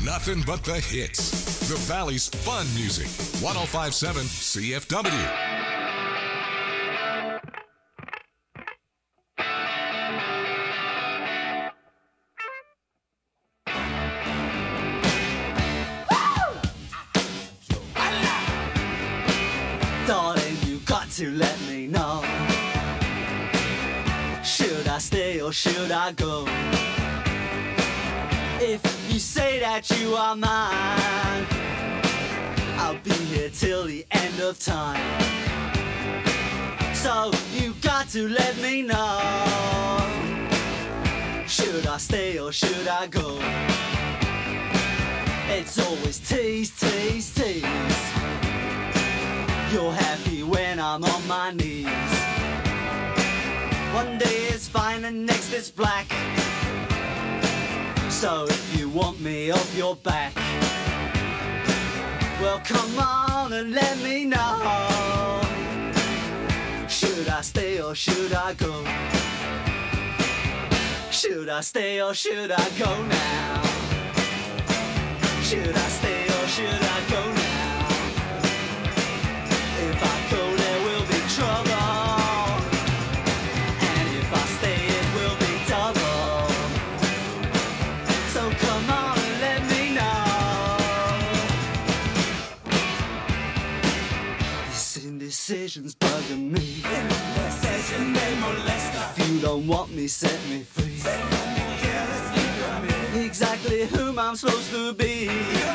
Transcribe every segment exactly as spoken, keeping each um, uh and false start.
Nothing but the hits. The Valley's fun music. one oh five point seven C F W. Darling, you got to let me know. Should I stay or should I go? If you say that you are mine, I'll be here till the end of time. So you got to let me know. Should I stay or should I go? It's always tease, tease, tease. You're happy when I'm on my knees. One day it's fine and next it's black. So if you want me off your back, well come on and let me know. Should I stay or should I go? Should I stay or should I go now? Should I stay or should I go now? If I go there will be trouble, and if I stay it will be double. So come on and let me know. This indecision's bugging me. If you don't want me, set me free. Exactly whom I'm supposed to be.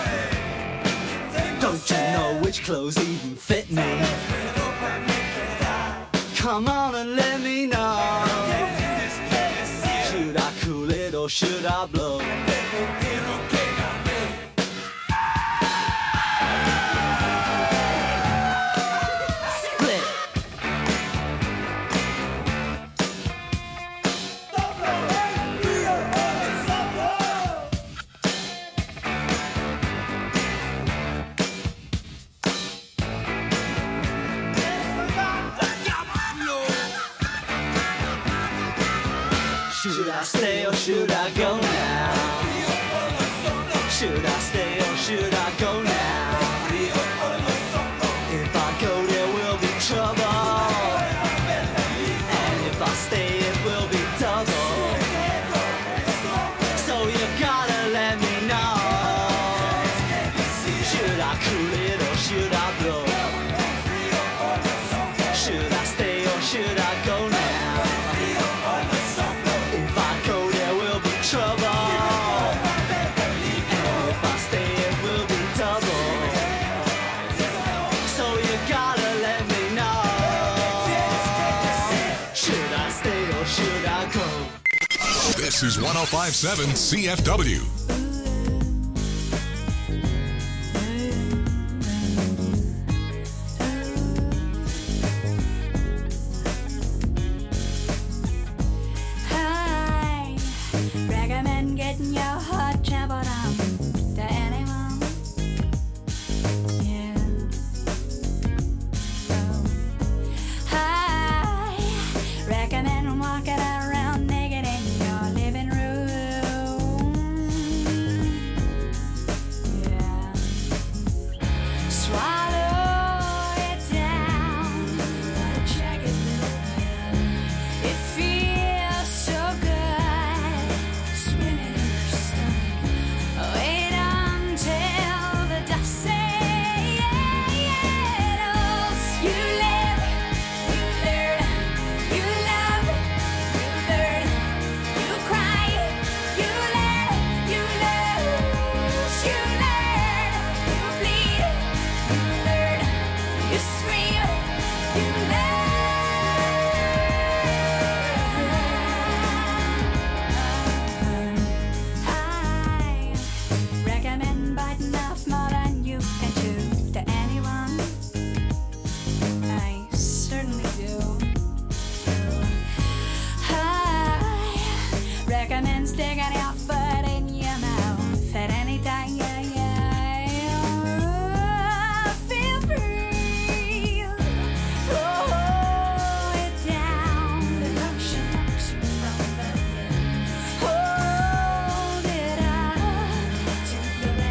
Don't you know which clothes even fit me? Come on and let me know. Should I cool it or should I blow? Split. Should I stay or should I go now? Should I stay or should I go now? If I go there will be trouble, and if I stay it will be double. So you gotta let me know. Should I cool it or should I blow? Should I stay or should I go now? Trouble, and if I stay it will be double. So you gotta let me know. Should I stay or should I go? This is one oh five point seven C F W. Getting your heart trampled on to anyone. Yeah. Oh. I recommend walking around naked in your living room. Yeah. Swallow it down. What a jagged little pill. It feels so good. Wait until the dust settles. You live, you learn, you love, you learn, you cry, you learn, you lose, you learn, you bleed, you learn, you scream, you learn. Recommend biting off more than you can chew to anyone. I certainly do. I recommend sticking your foot in your mouth at any time. Feel free. Throw it down. The lotion knocks you from the bed. Hold it up to the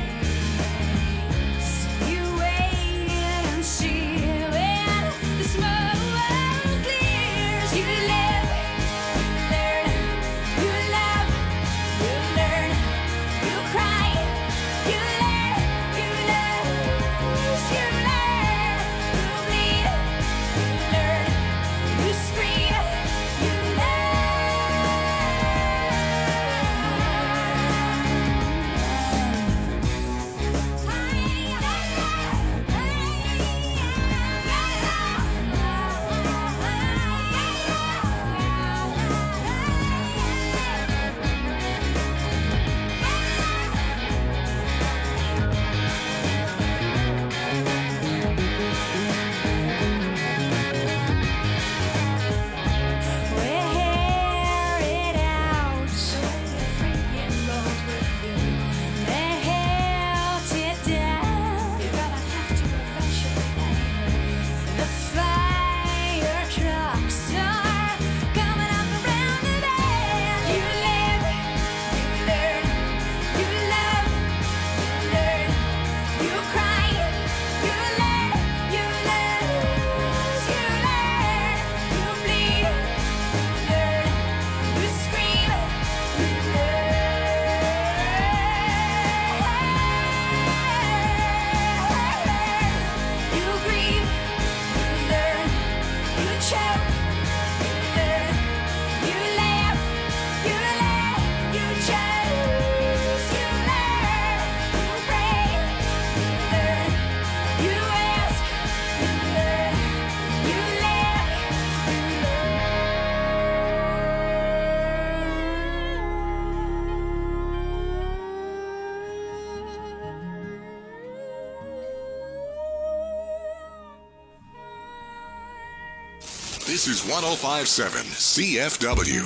This is one oh five point seven C F W.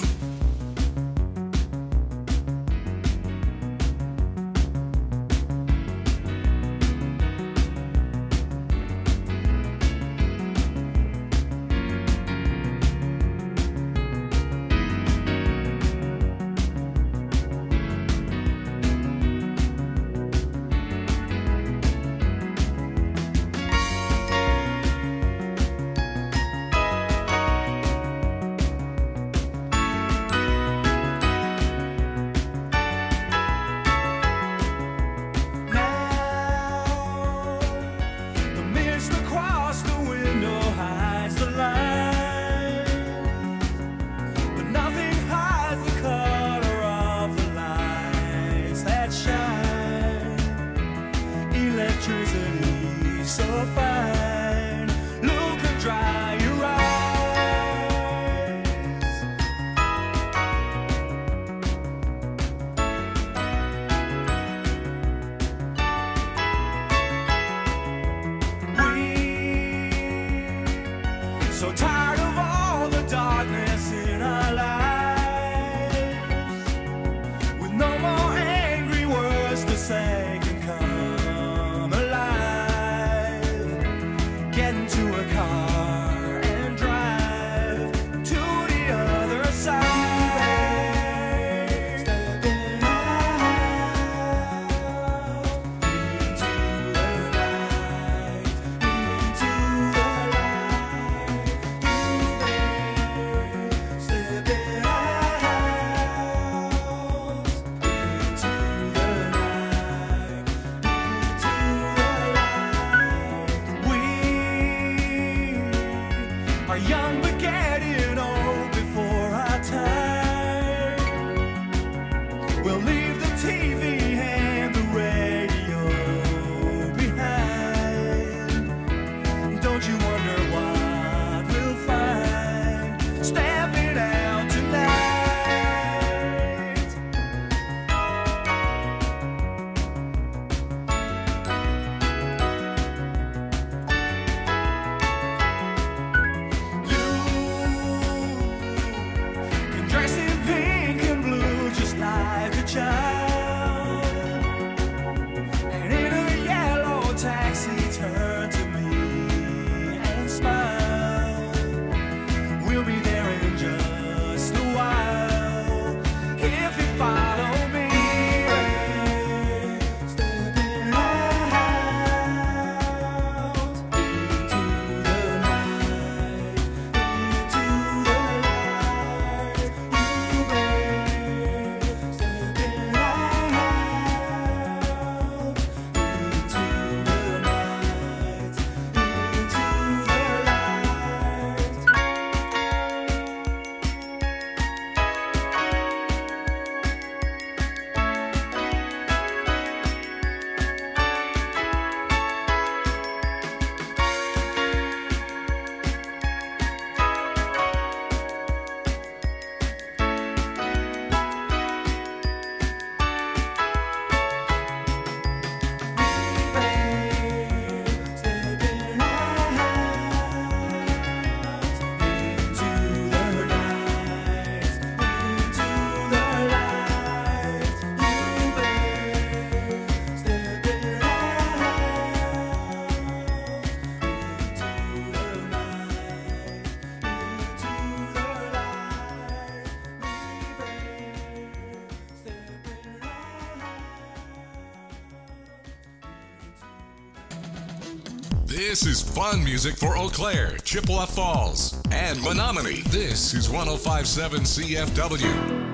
This is fun music for Eau Claire, Chippewa Falls, and Menominee. This is one oh five point seven C F W.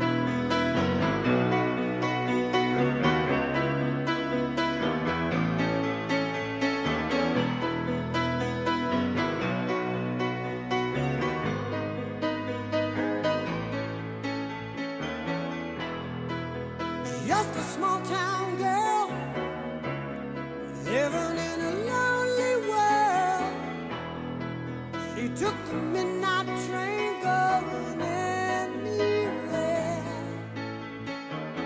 Just a small town girl living in a lonely world. She took the midnight train going